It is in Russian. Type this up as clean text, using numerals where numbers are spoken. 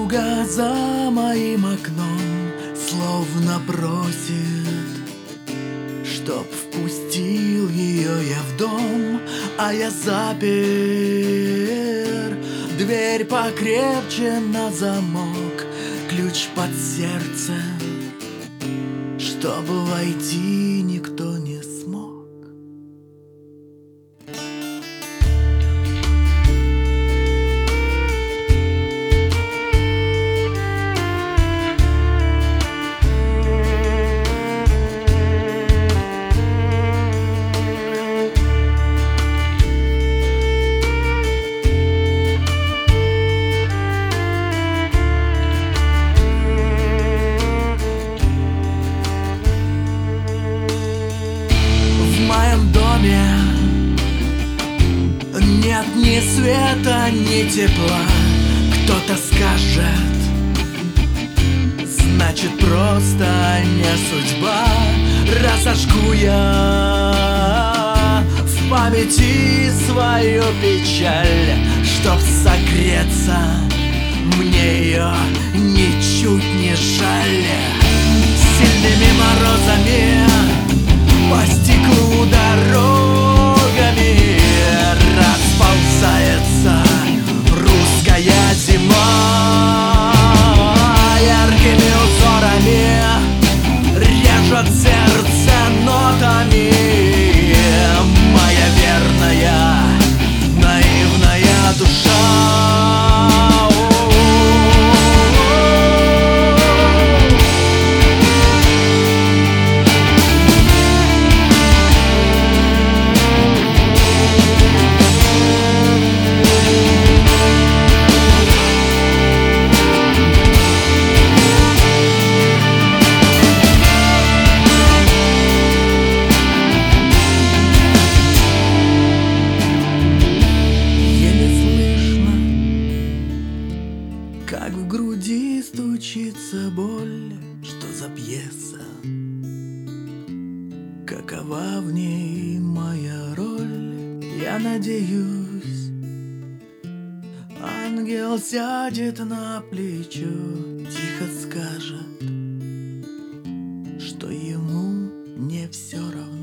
Подруга за моим окном словно просит, чтоб впустил ее я в дом, а я запер дверь покрепче на замок, ключ под сердце, чтобы войти никто не смог. В моем доме нет ни света, ни тепла. Кто-то скажет, значит просто не судьба. Разожгу я в памяти свою печаль, чтоб согреться, мне ее ничуть не жаль. Сильными морозами по стеклу дорогами расползается русская зима. Яркими узорами режет сердце нотами моя верная, наивная душа. Как в груди стучится боль, что за пьеса, какова в ней моя роль. Я надеюсь, ангел сядет на плечо, тихо скажет, что ему не все равно.